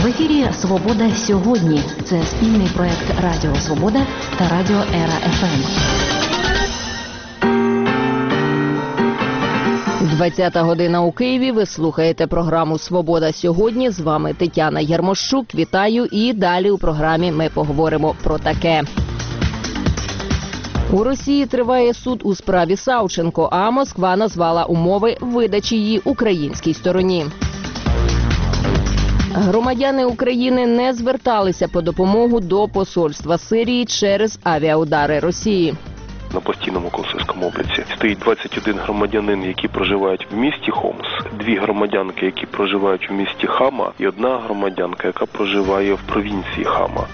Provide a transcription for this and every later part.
В ефірі «Свобода сьогодні». Це спільний проект Радіо Свобода та Радіо Ера ФМ. 20-та година у Києві. Ви слухаєте програму «Свобода сьогодні». З вами Тетяна Ярмощук. Вітаю. І далі у програмі ми поговоримо про таке. У Росії триває суд у справі Савченко, а Москва назвала умови видачі її українській стороні. Громадяни України не зверталися по допомогу до посольства Сирії через авіаудари Росії. На постійному консульському обліці стоїть 21 громадянин, які проживають в місті Хомс, 2 громадянки, які проживають у місті Хама, і 1 громадянка, яка проживає в провінції Хама.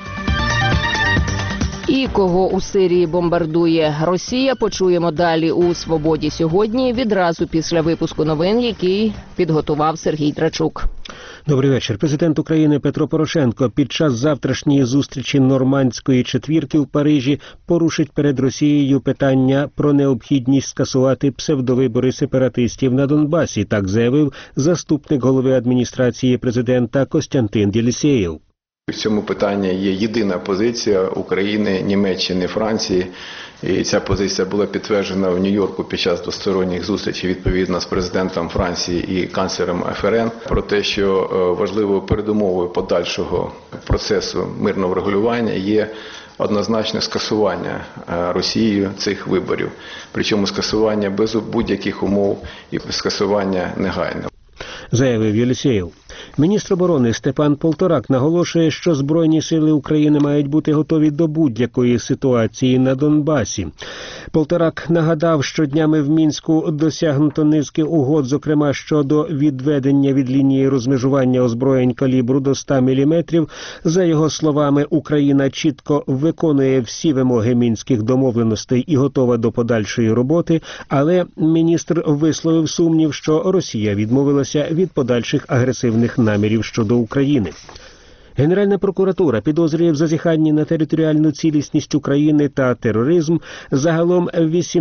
І кого у Сирії бомбардує Росія, почуємо далі у «Свободі сьогодні», відразу після випуску новин, який підготував Сергій Драчук. Добрий вечір. Президент України Петро Порошенко під час завтрашньої зустрічі Нормандської четвірки в Парижі порушить перед Росією питання про необхідність скасувати псевдовибори сепаратистів на Донбасі, так заявив заступник голови адміністрації президента Костянтин Єлісєєв. В цьому питанні є єдина позиція України, Німеччини, Франції. І ця позиція була підтверджена в Нью-Йорку під час двосторонніх зустрічей відповідно з президентом Франції і канцлером ФРН про те, що важливою передумовою подальшого процесу мирного врегулювання є однозначне скасування Росією цих виборів. Причому скасування без будь-яких умов і скасування негайно. Заявив Єлісєєв. Міністр оборони Степан Полторак наголошує, що Збройні сили України мають бути готові до будь-якої ситуації на Донбасі. Полторак нагадав, що днями в Мінську досягнуто низки угод, зокрема щодо відведення від лінії розмежування озброєнь калібру до 100 мм. За його словами, Україна чітко виконує всі вимоги мінських домовленостей і готова до подальшої роботи, але міністр висловив сумнів, що Росія відмовилася від подальших агресивних намірів щодо України. Генеральна прокуратура підозрює в зазіханні на територіальну цілісність України та тероризм загалом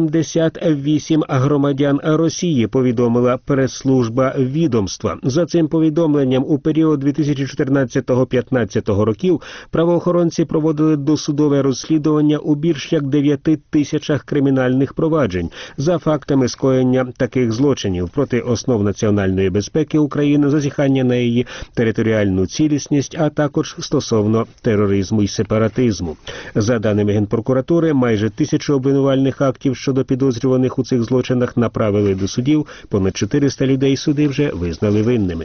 88 громадян Росії, повідомила прес-служба відомства. За цим повідомленням, у період 2014-15 років правоохоронці проводили досудове розслідування у більш як 9 тисячах кримінальних проваджень за фактами скоєння таких злочинів проти основ національної безпеки України, зазіхання на її територіальну цілісність, а також стосовно тероризму і сепаратизму. За даними Генпрокуратури, майже 1000 обвинувальних актів щодо підозрюваних у цих злочинах направили до судів, понад 400 людей суди вже визнали винними.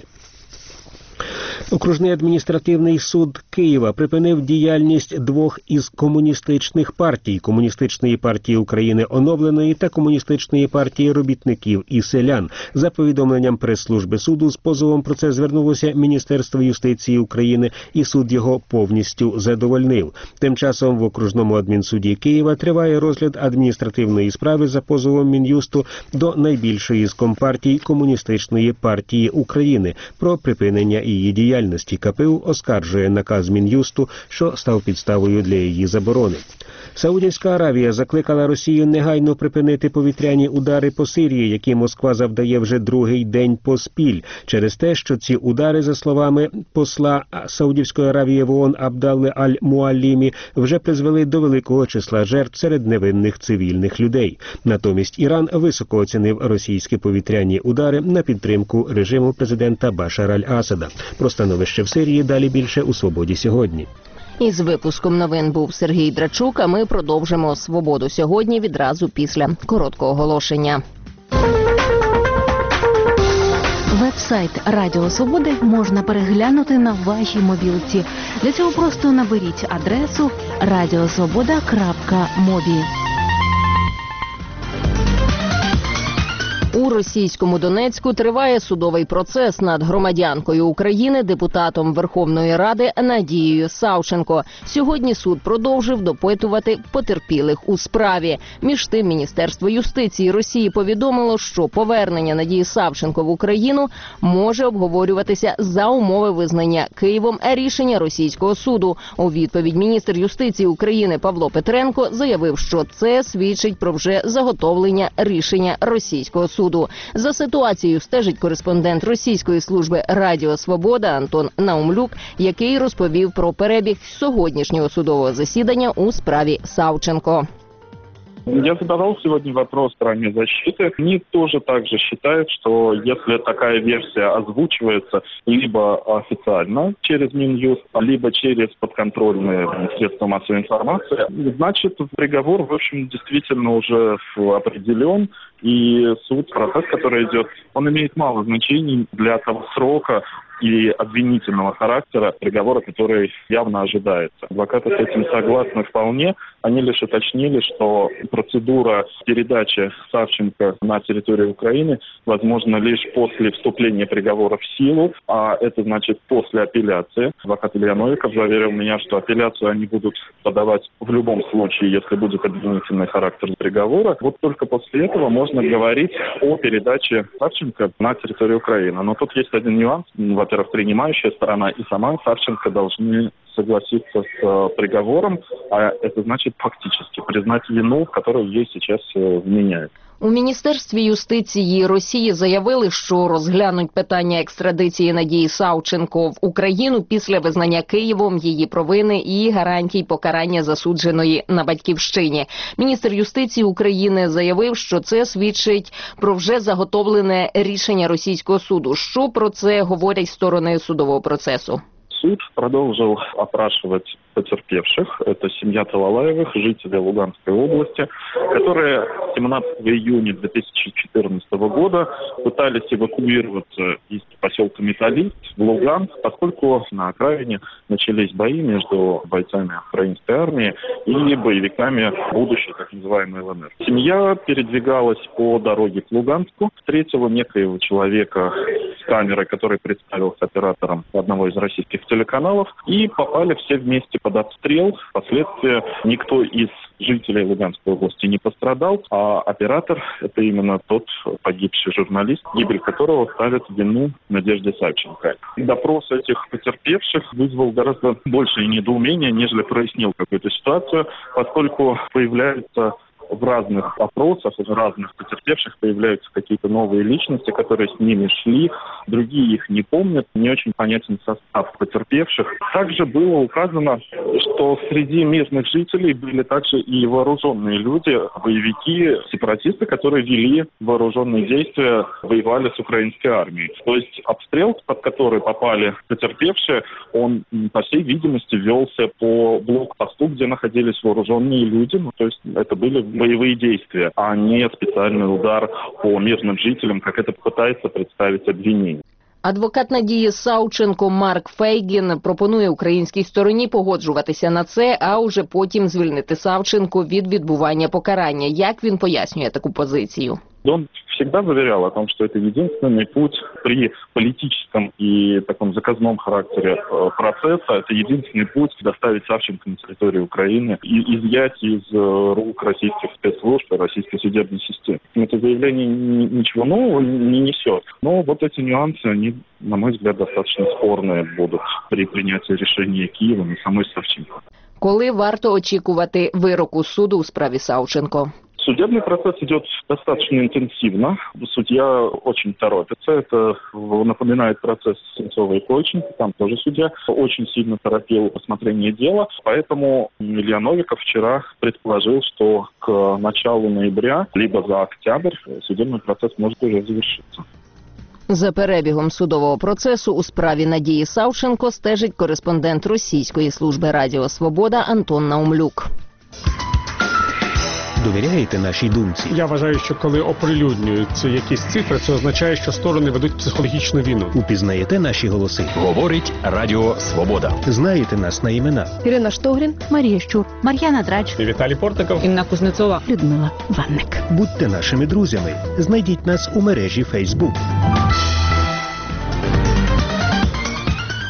Окружний адміністративний суд Києва припинив діяльність 2 із комуністичних партій – Комуністичної партії України оновленої та Комуністичної партії робітників і селян. За повідомленням прес-служби суду, з позовом про це звернулося Міністерство юстиції України, і суд його повністю задовольнив. Тим часом в окружному адмінсуді Києва триває розгляд адміністративної справи за позовом Мін'юсту до найбільшої з компартій Комуністичної партії України про припинення її діяльності. КПУ оскаржує наказ Мін'юсту, що став підставою для її заборони. Саудівська Аравія закликала Росію негайно припинити повітряні удари по Сирії, які Москва завдає вже другий день поспіль, через те, що ці удари, за словами посла Саудівської Аравії в ООН Абдалли Аль-Муаллімі, вже призвели до великого числа жертв серед невинних цивільних людей. Натомість Іран високо оцінив російські повітряні удари на підтримку режиму президента Башара Аль-Асада. Про становище в Сирії далі більше у «Свободі сьогодні». Із випуском новин був Сергій Драчук, а ми продовжимо «Свободу сьогодні» відразу після короткого оголошення. Веб-сайт Радіо Свободи можна переглянути на вашій мобілці. Для цього просто наберіть адресу radiosvoboda.mobi. У російському Донецьку триває судовий процес над громадянкою України, депутатом Верховної Ради Надією Савченко. Сьогодні суд продовжив допитувати потерпілих у справі. Між тим, Міністерство юстиції Росії повідомило, що повернення Надії Савченко в Україну може обговорюватися за умови визнання Києвом рішення російського суду. У відповідь міністр юстиції України Павло Петренко заявив, що це свідчить про вже заготовлення рішення російського суду. суду. За ситуацією стежить кореспондент російської служби Радіо Свобода Антон Наумлюк, який розповів про перебіг сьогоднішнього судового засідання у справі Савченко. Я задавал сегодня вопрос стороне защиты. Они тоже также считают, что если такая версия озвучивается либо официально через Минюст, либо через подконтрольные средства массовой информации, значит, приговор, в общем, действительно уже определен. И суд, процесс, который идет, он имеет мало значений для того срока и обвинительного характера приговора, который явно ожидается. Адвокаты с этим согласны вполне. Они лишь уточнили, что процедура передачи Савченко на территорию Украины возможна лишь после вступления приговора в силу, а это значит после апелляции. Адвокат Илья Новиков заверил меня, что апелляцию они будут подавать в любом случае, если будет обвинительный характер приговора. Вот только после этого можно говорить о передаче Савченко на территорию Украины. Но тут есть один нюанс. Во-первых, принимающая сторона и сама Савченко должны согласиться с приговором, а это значит фактически признать вину, которую ей сейчас вменяют. У Міністерстві юстиції Росії заявили, що розглянуть питання екстрадиції Надії Савченко в Україну після визнання Києвом її провини і гарантій покарання засудженої на батьківщині. Міністр юстиції України заявив, що це свідчить про вже заготовлене рішення російського суду. Що про це говорять сторони судового процесу? Суд продолжил опрашивать потерпевших. Это семья Талалаевых, жители Луганской области, которые 17 июня 2014 года пытались эвакуироваться из поселка Металлист в Луганск, поскольку на окраине начались бои между бойцами украинской армии и боевиками будущей, так называемой ЛНР. Семья передвигалась по дороге к Луганску, встретила некоего человека с камерой, который представился оператором одного из российских телеканалов, и попали все вместе под обстрел. Впоследствии никто из жителей Луганской области не пострадал, а оператор – это именно тот погибший журналист, гибель которого ставит вину Надежде Савченко. Допрос этих потерпевших вызвал гораздо большее недоумение, нежели прояснил какую-то ситуацию, поскольку появляются в разных опросах, у разных потерпевших появляются какие-то новые личности, которые с ними шли, другие их не помнят, не очень понятен состав потерпевших. Также было указано, что среди мирных жителей были также и вооруженные люди, боевики, сепаратисты, которые вели вооруженные действия, воевали с украинской армией. То есть обстрел, под который попали потерпевшие, он, по всей видимости, велся по блокпосту, где находились вооруженные люди, то есть это были боевые действия, а не специальный удар по мирным жителям, как это пытается представить обвинение. Адвокат Надії Савченко Марк Фейгін пропонує українській стороні погоджуватися на це, а уже потім звільнити Савченко від відбування покарання. Як він пояснює таку позицію? Он всегда заверял о том, что это единственный путь при политическом и таком заказном характере процесса, это единственный путь доставить Савченко на территорию Украины и изъять из рук российских спецслужб и российской судебной системы. Это заявление ничего нового не несет, но вот эти нюансы, они, на мой взгляд, достаточно спорные будут при принятии решения Киевом и самой Савченко. Коли варто очікувати вироку суду у справі Савченко? Судебный процесс идет достаточно интенсивно. Судья очень торопится. Это напоминает процесс Сенцова и Кольченко. Там тоже судья очень сильно торопил рассмотрение дела. Поэтому Илья Новиков вчера предположил, что к началу ноября, либо за октябрь, судебный процесс может уже завершиться. За перебігом судового процесу у справі Надії Савченко стежить кореспондент російської служби Радіо Свобода Антон Наумлюк. Довіряєте нашій думці? Я вважаю, що коли оприлюднюються якісь цифри, це означає, що сторони ведуть психологічну війну. Упізнаєте наші голоси? Говорить Радіо Свобода. Знаєте нас на імена? Ірина Штогрін, Марія Щур, Мар'яна Драч, Віталій Портников, Інна Кузнецова, Людмила Ванник. Будьте нашими друзями. Знайдіть нас у мережі Facebook.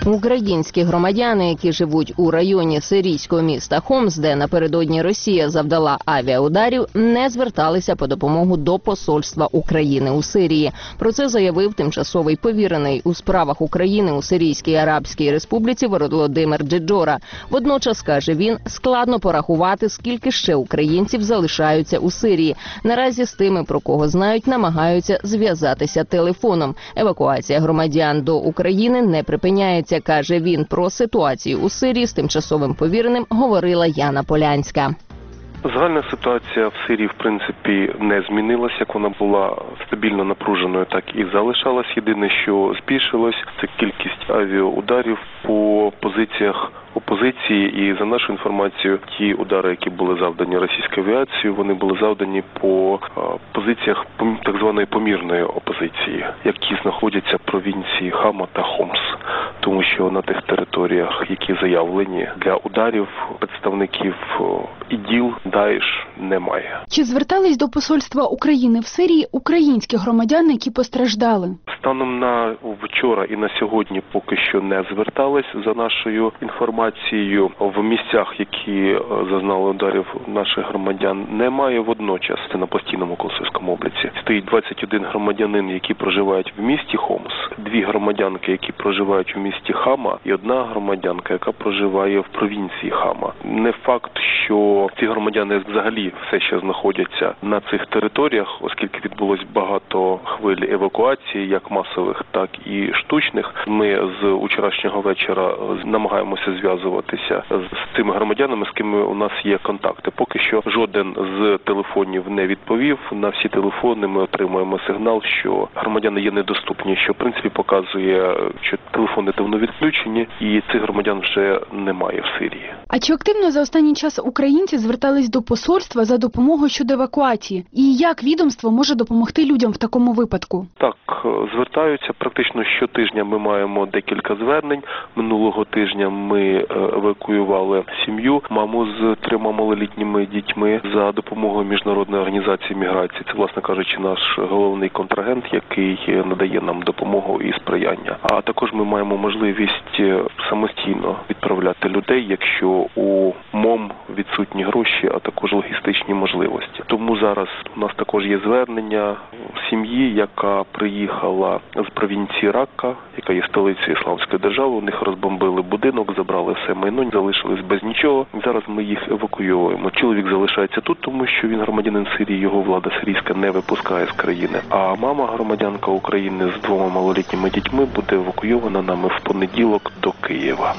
Українські громадяни, які живуть у районі сирійського міста Хомс, де напередодні Росія завдала авіаударів, не зверталися по допомогу до посольства України у Сирії. Про це заявив тимчасовий повірений у справах України у Сирійській Арабській Республіці Володимир Джеджора. Водночас, каже він, складно порахувати, скільки ще українців залишаються у Сирії. Наразі з тими, про кого знають, намагаються зв'язатися телефоном. Евакуація громадян до України не припиняється, каже він. Про ситуацію у Сирії з тимчасовим повіреним говорила Яна Полянська. Загальна ситуація в Сирії, в принципі, не змінилася. Як вона була стабільно напруженою, так і залишалась. Єдине, що збільшилось, це кількість авіаударів по позиціях опозиції. І за нашу інформацію, ті удари, які були завдані російською авіацією, вони були завдані по позиціях так званої помірної опозиції, які знаходяться в провінції Хама та Хомс. Тому що на тих територіях, які заявлені для ударів, представників ІДІЛ, Даїш немає. Чи звертались до посольства України в Сирії українські громадяни, які постраждали? Станом на вчора і на сьогодні поки що не звертались. За нашою інформацією, в місцях, які зазнали ударів наших громадян, немає. Водночас, це на постійному консульському обліці, стоїть 21 громадянин, які проживають в місті Хомс, 2 громадянки, які проживають у місті Хама, і 1 громадянка, яка проживає в провінції Хама. Не факт, що ці громадяни взагалі все ще знаходяться на цих територіях, оскільки відбулось багато хвиль евакуації, як масових, так і штучних. Ми з вчорашнього вечора намагаємося зв'язуватися з цими громадянами, з ким у нас є контакти. Поки що жоден з телефонів не відповів. На всі телефони ми отримуємо сигнал, що громадяни є недоступні, що в принципі показує, що телефони давно відключені і цих громадян вже немає в Сирії. А чи активно за останній час українці звертались до посольства за допомогою щодо евакуації? І як відомство може допомогти людям в такому випадку? Так, звертаються. Практично щотижня ми маємо декілька звернень. Минулого тижня ми евакуювали сім'ю, маму з 3 малолітніми дітьми за допомогою Міжнародної організації міграції. Це, власне кажучи, наш головний контрагент, який надає нам допомогу і сприяння. А також ми маємо можливість самостійно відправляти людей, якщо у МОМ відсутні гроші, а також логістичні можливості. Тому зараз у нас також є звернення сім'ї, яка приїхала з провінції Ракка, яка є столицею Ісламської держави. У них розбомбили будинок, забрали все майно, залишились без нічого. Зараз ми їх евакуюємо. Чоловік залишається тут, тому що він громадянин Сирії, його влада сирійська не випускає з країни. А мама, громадянка України з 2 малолітніми дітьми, буде евакуйована нами в понеділок до Києва.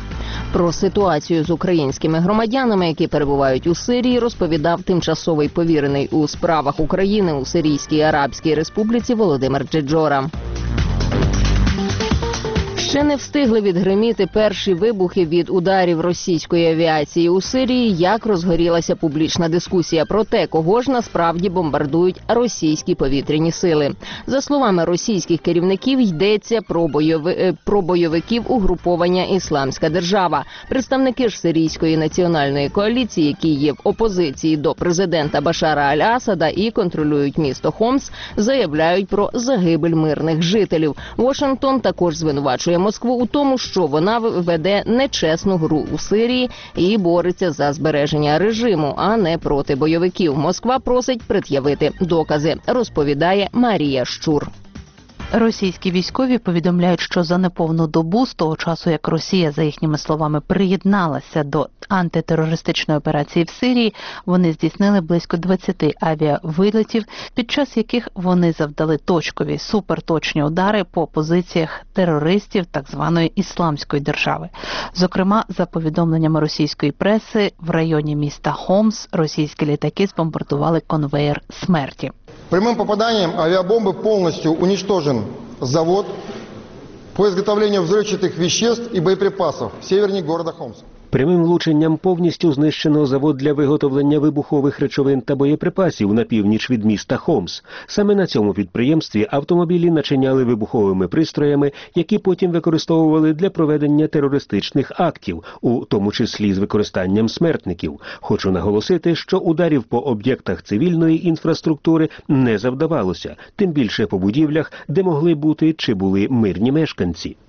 Про ситуацію з українськими громадянами, які перебувають у Сирії, розповідав тимчасовий повірений у справах України у Сирійській Арабській Республіці Володимир Джеджора. Ще не встигли відгриміти перші вибухи від ударів російської авіації у Сирії, як розгорілася публічна дискусія про те, кого ж насправді бомбардують російські повітряні сили. За словами російських керівників, йдеться про бойовиків угруповання «Ісламська держава». Представники ж сирійської національної коаліції, які є в опозиції до президента Башара Аль-Асада і контролюють місто Хомс, заявляють про загибель мирних жителів. Вашингтон також звинувачує Москву у тому, що вона веде нечесну гру у Сирії і бореться за збереження режиму, а не проти бойовиків. Москва просить пред'явити докази, розповідає Марія Щур. Російські військові повідомляють, що за неповну добу, з того часу, як Росія, за їхніми словами, приєдналася до антитерористичної операції в Сирії, вони здійснили близько 20 авіавилетів, під час яких вони завдали точкові, суперточні удари по позиціях терористів так званої «Ісламської держави». Зокрема, за повідомленнями російської преси, в районі міста Хомс російські літаки збомбардували конвеєр смерті. Прямым попаданием авиабомбы полностью уничтожен завод по изготовлению взрывчатых веществ и боеприпасов севернее города Хомс. Прямим влученням повністю знищено завод для виготовлення вибухових речовин та боєприпасів на північ від міста Хомс. Саме на цьому підприємстві автомобілі начиняли вибуховими пристроями, які потім використовували для проведення терористичних актів, у тому числі з використанням смертників. Хочу наголосити, що ударів по об'єктах цивільної інфраструктури не завдавалося, тим більше по будівлях, де могли бути чи були мирні мешканці.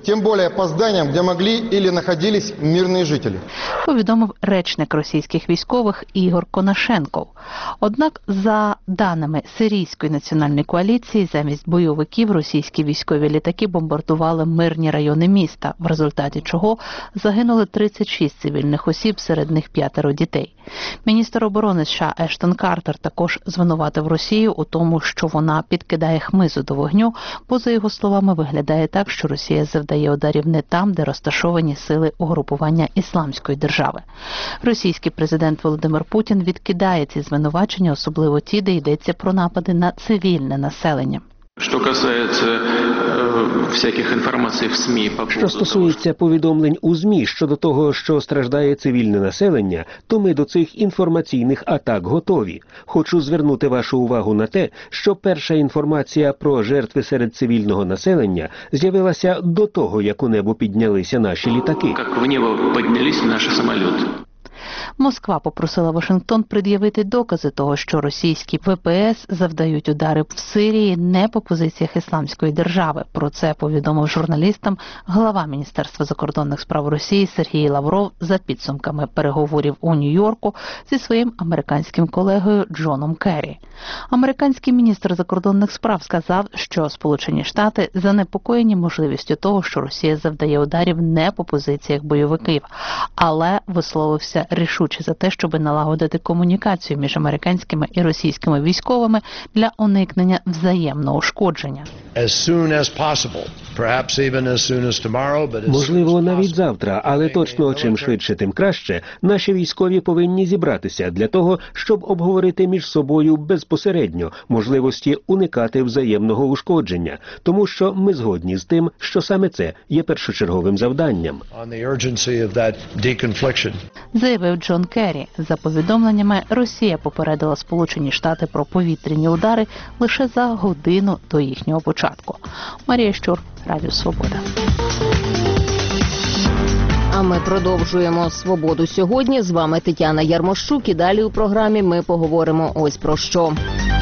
тем более по зданиям, где могли или находились мирные жители. Повідомив речник російських військових Ігор Конашенков. Однак, за даними Сирійської національної коаліції, замість бойовиків російські військові літаки бомбардували мирні райони міста, в результаті чого загинули 36 цивільних осіб, серед них 5 дітей. Міністр оборони США Ештон Картер також звинуватив Росію у тому, що вона підкидає хмизу до вогню, бо, за його словами, виглядає так, що Росія завдає ударів не там, де розташовані сили угрупування Ісламської держави. Російський президент Володимир Путін відкидає ці звинувачення, особливо ті, де йдеться про напади на цивільне населення. Що стосується повідомлень у ЗМІ щодо того, що страждає цивільне населення, то ми до цих інформаційних атак готові. Хочу звернути вашу увагу на те, що перша інформація про жертви серед цивільного населення з'явилася до того, як у небо піднялися наші літаки. Як в небо піднялися наші самоліти. Москва попросила Вашингтон пред'явити докази того, що російські ВПС завдають удари в Сирії не по позиціях Ісламської держави. Про це повідомив журналістам глава Міністерства закордонних справ Росії Сергій Лавров за підсумками переговорів у Нью-Йорку зі своїм американським колегою Джоном Керрі. Американський міністр закордонних справ сказав, що Сполучені Штати занепокоєні можливістю того, що Росія завдає ударів не по позиціях бойовиків, але висловився рішуче за те, щоб налагодити комунікацію між американськими і російськими військовими для уникнення взаємного ушкодження. Можливо, навіть завтра, але точно чим швидше, тим краще, наші військові повинні зібратися для того, щоб обговорити між собою безпосередньо можливості уникати взаємного ушкодження, тому що ми згодні з тим, що саме це є першочерговим завданням. Заявив Джон Керрі. За повідомленнями, Росія попередила Сполучені Штати про повітряні удари лише за годину до їхнього початку. Марія Щур, Радіо Свобода. А ми продовжуємо «Свободу сьогодні». З вами Тетяна Ярмощук. І далі у програмі ми поговоримо ось про що.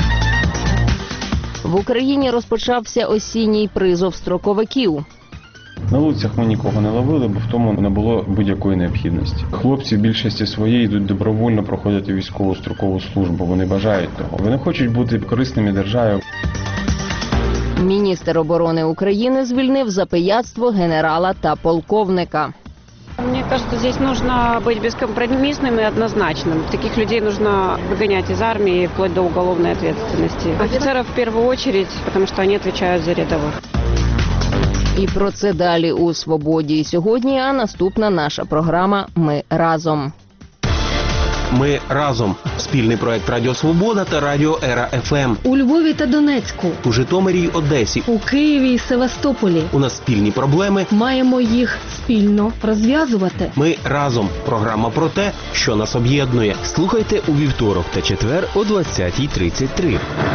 В Україні розпочався осінній призов строковиків. На вулицях ми нікого не ловили, бо в тому не було будь-якої необхідності. Хлопці в більшості своєї йдуть добровольно проходити військову строкову службу. Вони бажають того. Вони хочуть бути корисними державі. Міністр оборони України звільнив за пияцтво генерала та полковника. Мне кажется, здесь нужно быть бескомпромиссным и однозначным. Таких людей нужно выгонять из армии вплоть до уголовной ответственности. Офицеров в первую очередь, потому что они отвечают за рядовых. І про це далі у «Свободі» і сьогодні, а наступна наша програма «Ми разом». Ми разом. Спільний проект Радіо Свобода та Радіо Ера ФМ. У Львові та Донецьку. У Житомирі й Одесі. У Києві і Севастополі. У нас спільні проблеми. Маємо їх спільно розв'язувати. Ми разом. Програма про те, що нас об'єднує. Слухайте у вівторок та четвер о 20:33.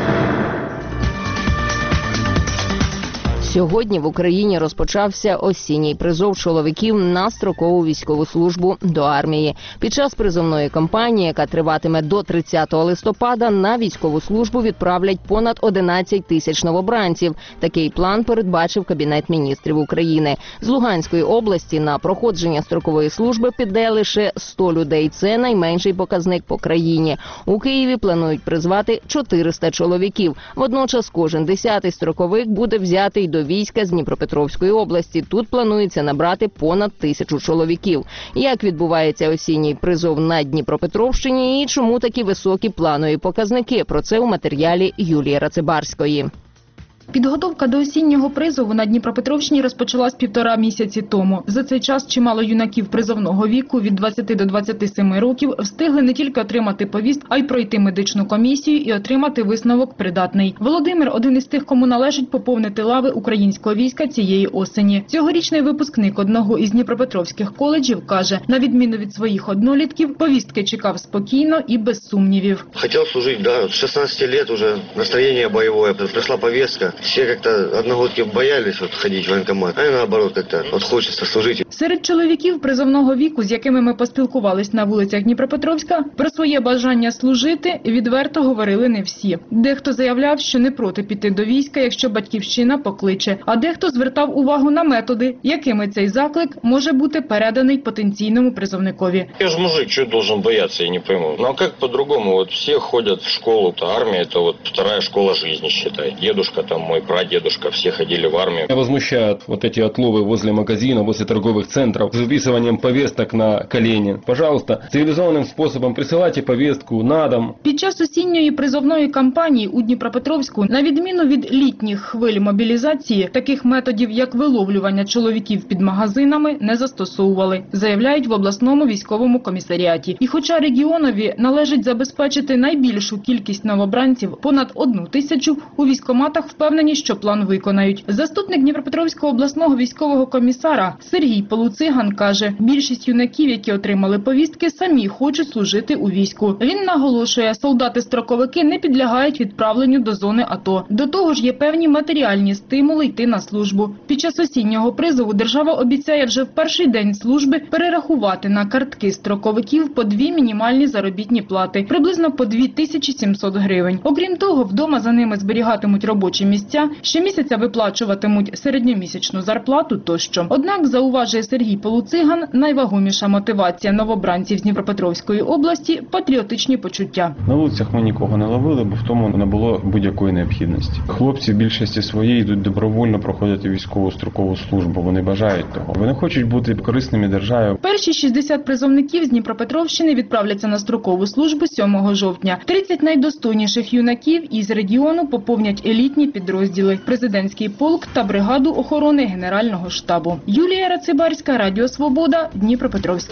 Сьогодні в Україні розпочався осінній призов чоловіків на строкову військову службу до армії. Під час призовної кампанії, яка триватиме до 30 листопада, на військову службу відправлять понад 11 тисяч новобранців. Такий план передбачив Кабінет міністрів України. З Луганської області на проходження строкової служби піде лише 100 людей. Це найменший показник по країні. У Києві планують призвати 400 чоловіків. Водночас кожен 10-й строковик буде взятий до війська з Дніпропетровської області. Тут планується набрати понад 1000 чоловіків. Як відбувається осінній призов на Дніпропетровщині і чому такі високі планові показники? Про це у матеріалі Юлії Рацибарської. Підготовка до осіннього призову на Дніпропетровщині розпочалась 1,5 місяці тому. За цей час чимало юнаків призовного віку від 20 до 27 років встигли не тільки отримати повістку, а й пройти медичну комісію і отримати висновок «придатний». Володимир – один із тих, кому належить поповнити лави українського війська цієї осені. Цьогорічний випускник одного із дніпропетровських коледжів каже, на відміну від своїх однолітків, повістки чекав спокійно і без сумнівів. Хотів служити, да, з 16 років вже настроєння бойове, прийшла повістка. Все как-то одногодки боялись ходить в военкомат, а наоборот как-то хочется служить. Серед чоловіків призовного віку, з якими ми поспілкувались на вулицях Дніпропетровська, про своє бажання служити відверто говорили не всі. Дехто заявляв, що не проти піти до війська, якщо батьківщина покличе, а дехто звертав увагу на методи, якими цей заклик може бути переданий потенційному призовникові. Я ж мужик, что должен бояться, я не пойму. Ну а как по-другому? Вот все ходят в школу-то, армия это вот вторая школа жизни, считай. Дедушка там, мой прадедушка, все ходили в армию. Меня возмущают вот эти отловы возле магазина, возле торговых центров, с выписыванием повесток на колени. Пожалуйста, цивилизованным способом присылайте повестку на дом. Під час осінньої призовної кампанії у Дніпропетровську, на відміну від літніх хвиль мобілізації, таких методів, як виловлювання чоловіків під магазинами, не застосовували, заявляють в обласному військовому комісаріаті. І хоча регіонові належить забезпечити найбільшу кількість новобранців, понад 1 тисячу, у військкоматах впевнені, що план виконають. Заступник Дніпропетровського обласного військового комісара Сергій Полуциган каже, більшість юнаків, які отримали повістки, самі хочуть служити у війську. Він наголошує, солдати-строковики не підлягають відправленню до зони АТО. До того ж є певні матеріальні стимули йти на службу. Під час осіннього призову держава обіцяє вже в перший день служби перерахувати на картки строковиків по 2 мінімальні заробітні плати, приблизно по 2700 гривень. Окрім того, вдома за ними зберігатимуть робочі місця, щомісяця виплачуватимуть середньомісячну зарплату тощо. Однак, зауважує Сергій Полуциган, найвагоміша мотивація новобранців з Дніпропетровської області – патріотичні почуття. На вулицях ми нікого не ловили, бо в тому не було будь-якої необхідності. Хлопці в більшості своєї йдуть добровольно проходять військову строкову службу, вони бажають того. Вони хочуть бути корисними державі. Перші 60 призовників з Дніпропетровщини відправляться на строкову службу 7 жовтня. 30 найдостойніших юнаків із регіону поповнять елітні підрозділи, президентський полк та бригаду охорони Генерального штабу. Юлія Рацибарська, Радіо Свобода, Дніпропетровськ.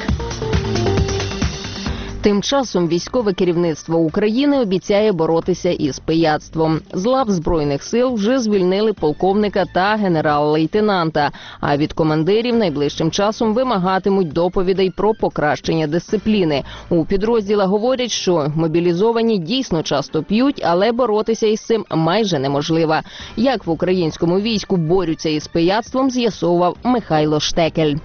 Тим часом військове керівництво України обіцяє боротися із пияцтвом. З лав Збройних сил вже звільнили полковника та генерал-лейтенанта, а від командирів найближчим часом вимагатимуть доповідей про покращення дисципліни. У підрозділах говорять, що мобілізовані дійсно часто п'ють, але боротися із цим майже неможливо. Як в українському війську борються із пияцтвом, з'ясовував Михайло Штекель.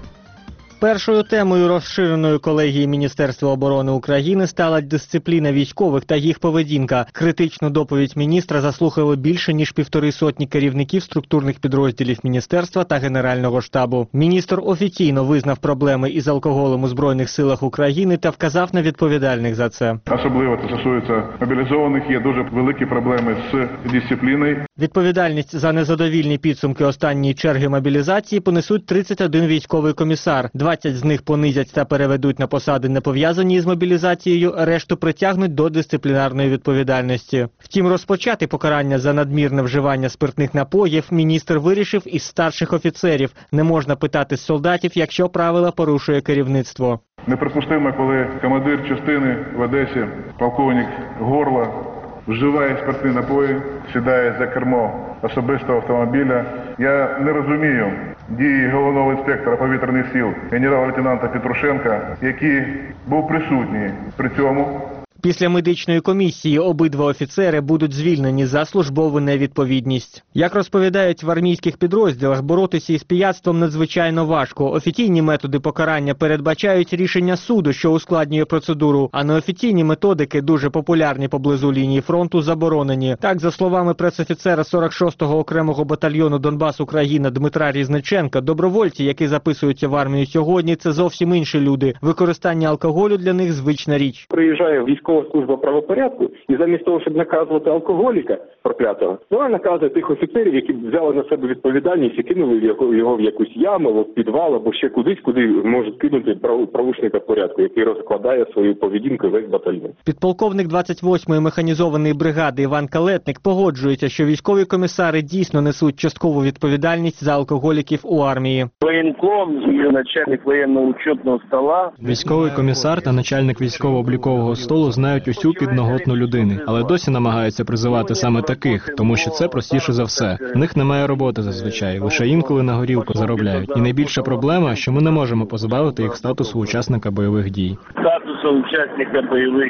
Першою темою розширеної колегії Міністерства оборони України стала дисципліна військових та їх поведінка. Критичну доповідь міністра заслухали більше ніж 1,5 сотні керівників структурних підрозділів міністерства та Генерального штабу. Міністр офіційно визнав проблеми із алкоголем у Збройних силах України та вказав на відповідальних за це. Особливо це стосується мобілізованих, є дуже великі проблеми з дисципліною. Відповідальність за незадовільні підсумки останньої черги мобілізації понесуть 31 військовий комісар. 20 з них понизять та переведуть на посади, не пов'язані з мобілізацією, решту притягнуть до дисциплінарної відповідальності. Втім, розпочати покарання за надмірне вживання спиртних напоїв міністр вирішив із старших офіцерів. Не можна питати з солдатів, якщо правила порушує керівництво. Неприпустимо, коли командир частини в Одесі, полковник Горла, вживає спиртні напої, сідає за кермо особистого автомобіля. Я не розумію дії головного інспектора повітряних сил генерал-лейтенанта Петрушенка, який був присутній при цьому. Після медичної комісії обидва офіцери будуть звільнені за службову невідповідність. Як розповідають в армійських підрозділах, боротися із пияцтвом надзвичайно важко. Офіційні методи покарання передбачають рішення суду, що ускладнює процедуру, а неофіційні методики, дуже популярні поблизу лінії фронту, заборонені. Так, за словами пресофіцера 46-го окремого батальйону Донбас Україна Дмитра Різниченка, добровольці, які записуються в армію сьогодні, це зовсім інші люди. Використання алкоголю для них звична річ. Приїжджає військова служба правопорядку, і замість того, щоб наказувати алкоголіка проклятого, вона наказує тих офіцерів, які взяли на себе відповідальність і кинули його в якусь яму, в підвал або ще кудись, куди можуть кинути правушника порядку, який розкладає свою поведінку весь батальйон. Підполковник 28-ї механізованої бригади Іван Калетник погоджується, що військові комісари дійсно несуть часткову відповідальність за алкоголіків у армії. Воєнком і начальник воєнно-учетного стола. Військовий комісар та начальник військово-облікового столу знають усю підноготну людини, але досі намагаються призивати саме таких, тому що це простіше за все. В них немає роботи зазвичай, лише інколи на горілку заробляють. І найбільша проблема, що ми не можемо позбавити їх статусу учасника бойових дій. Статусу учасника бойових дій.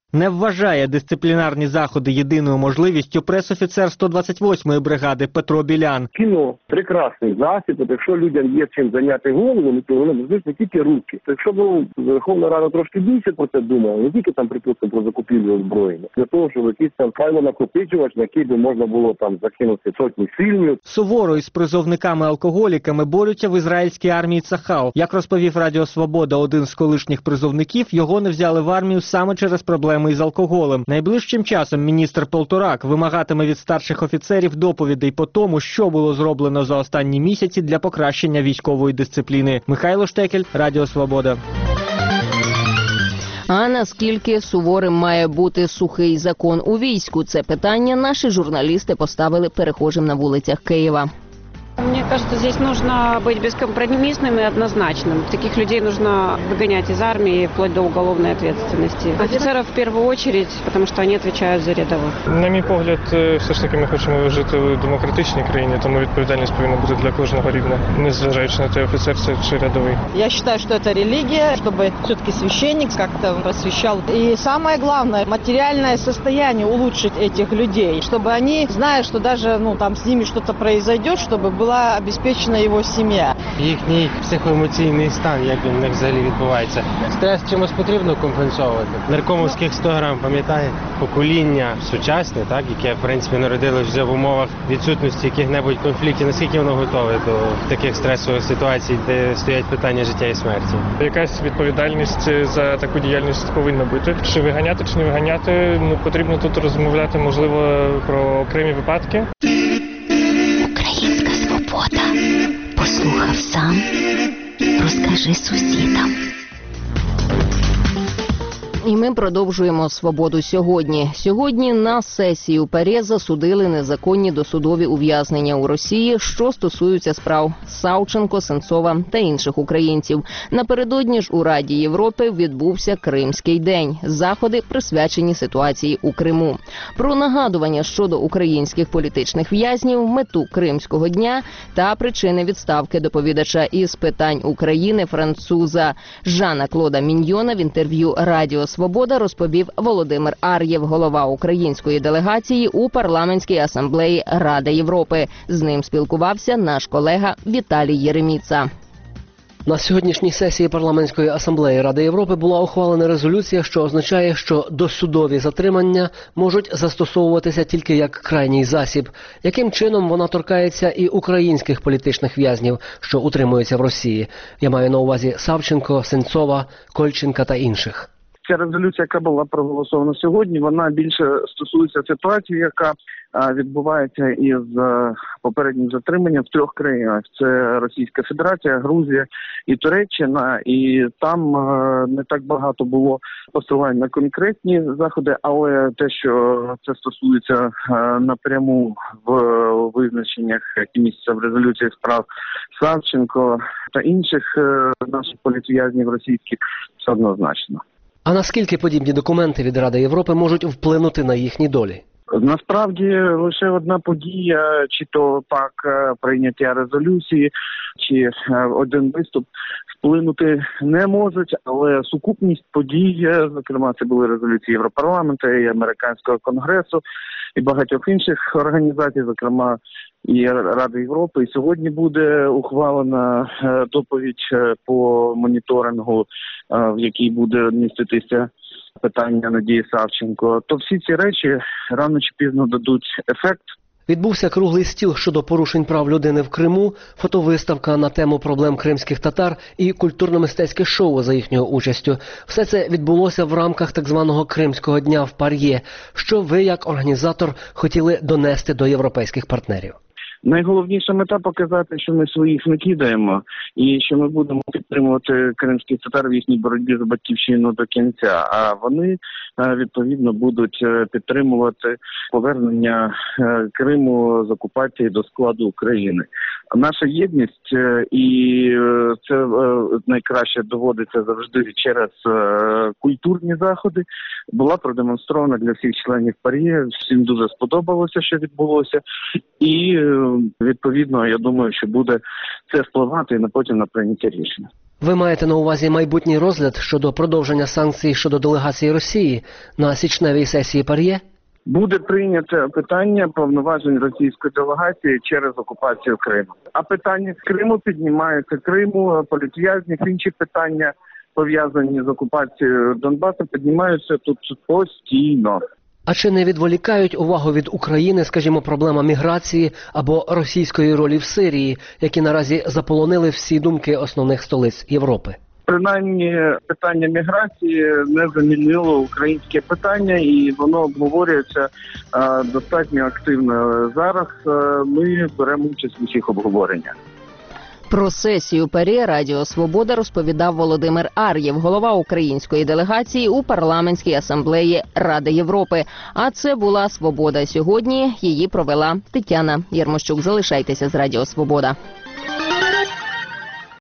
Не вважає дисциплінарні заходи єдиною можливістю пресофіцер 128-ї бригади Петро Білян. Кіно – прекрасний засіб, якщо людям є чим зайняти голову, то вони можуть не тільки руки. Якщо б Верховна Рада трошки більше про це думала, не тільки там, припустимо, про закупівлю озброєння, для того, щоб якийсь там файлонакопичувач, на який би можна було там закинути сотні фільмів. Суворо із призовниками-алкоголіками борються в ізраїльській армії Цахал. Як розповів Радіо Свобода один з колишніх призовників, його не взяли в армію саме через проблеми із алкоголем. Найближчим часом міністр Полторак вимагатиме від старших офіцерів доповідей по тому, що було зроблено за останні місяці для покращення військової дисципліни. Михайло Штекель, Радіо Свобода. А наскільки суворим має бути сухий закон у війську? Це питання наші журналісти поставили перехожим на вулицях Києва. Мне кажется, здесь нужно быть бескомпромиссным и однозначным. Таких людей нужно выгонять из армии вплоть до уголовной ответственности. Офицеров в первую очередь, потому что они отвечают за рядовых. На мій погляд, все ж таки ми хочемо жити у демократичній країні, тому відповідальність повинна бути для кожного рівня, незважаючи на те, офіцер це чи рядовий. Я считаю, что это религия, чтобы все-таки священник как-то просвещал. И самое главное, материальное состояние улучшить этих людей, чтобы они, зная, что даже там с ними что-то произойдет, чтобы була обезпечена його сім'я. Їхній психоемоційний стан, як він в них взагалі відбувається. Стрес чимось потрібно компенсовувати. Наркомовських 100 грам, пам'ятає? Покоління сучасне, так, яке, в принципі, народилось вже в умовах відсутності яких-небудь конфліктів. Наскільки воно готове до таких стресових ситуацій, де стоять питання життя і смерті? Якась відповідальність за таку діяльність повинна бути. Чи виганяти, чи не виганяти, потрібно тут розмовляти, можливо, про окремі випадки. Послухав сам, розкажи сусідам. І ми продовжуємо «Свободу сьогодні». Сьогодні на сесії УПР засудили незаконні досудові ув'язнення у Росії, що стосуються справ Савченко, Сенцова та інших українців. Напередодні ж у Раді Європи відбувся Кримський день. Заходи присвячені ситуації у Криму. Про нагадування щодо українських політичних в'язнів, мету Кримського дня та причини відставки доповідача із питань України француза Жана Клода Міньйона в інтерв'ю Радіо Свобода розповів Володимир Ар'єв, голова української делегації у парламентській асамблеї Ради Європи. З ним спілкувався наш колега Віталій Єреміца. На сьогоднішній сесії парламентської асамблеї Ради Європи була ухвалена резолюція, що означає, що досудові затримання можуть застосовуватися тільки як крайній засіб. Яким чином вона торкається і українських політичних в'язнів, що утримуються в Росії? Я маю на увазі Савченко, Сенцова, Кольченка та інших. Ця резолюція, яка була проголосована сьогодні, вона більше стосується ситуації, яка відбувається із попереднім затриманням в 3 країнах. Це Російська Федерація, Грузія і Туреччина. І там не так багато було посилань на конкретні заходи, але те, що це стосується напряму в визначеннях, які містяться в резолюції справ Савченко та інших наших політв'язнів російських, це однозначно. А наскільки подібні документи від Ради Європи можуть вплинути на їхні долі? Насправді лише одна подія, чи то так прийняття резолюції, чи один виступ вплинути не можуть, але сукупність подій, зокрема це були резолюції Європарламенту і Американського конгресу і багатьох інших організацій, зокрема і Ради Європи. І сьогодні буде ухвалена доповідь по моніторингу, в якій буде міститися питання Надії Савченко. То всі ці речі рано чи пізно дадуть ефект. Відбувся круглий стіл щодо порушень прав людини в Криму, фотовиставка на тему проблем кримських татар і культурно-мистецьке шоу за їхньою участю. Все це відбулося в рамках так званого Кримського дня в ПАРЄ. Що ви, як організатор, хотіли донести до європейських партнерів? Найголовніша мета – показати, що ми своїх не кидаємо і що ми будемо підтримувати кримських татар в їхній боротьбі за батьківщину до кінця. А вони, відповідно, будуть підтримувати повернення Криму з окупації до складу України. Наша єдність, і це найкраще доводиться завжди через культурні заходи, була продемонстрована для всіх членів ПАРЄ. Всім дуже сподобалося, що відбулося. І, відповідно, я думаю, що буде це впливати і потім на прийняття рішення. Ви маєте на увазі майбутній розгляд щодо продовження санкцій щодо делегації Росії на січневій сесії ПАРЄ? Буде прийнято питання повноважень російської делегації через окупацію Криму. А питання з Криму піднімаються Криму, політв'язнів, інші питання, пов'язані з окупацією Донбасу, піднімаються тут постійно. А чи не відволікають увагу від України, скажімо, проблема міграції або російської ролі в Сирії, які наразі заполонили всі думки основних столиць Європи? Принаймні, питання міграції не замінило українське питання, і воно обговорюється достатньо активно. Зараз ми беремо участь в усіх обговореннях. Про сесію ПАРЄ Радіо Свобода розповідав Володимир Ар'єв, голова української делегації у парламентській асамблеї Ради Європи. А це була «Свобода». Сьогодні її провела Тетяна Єрмощук. Залишайтеся з Радіо Свобода.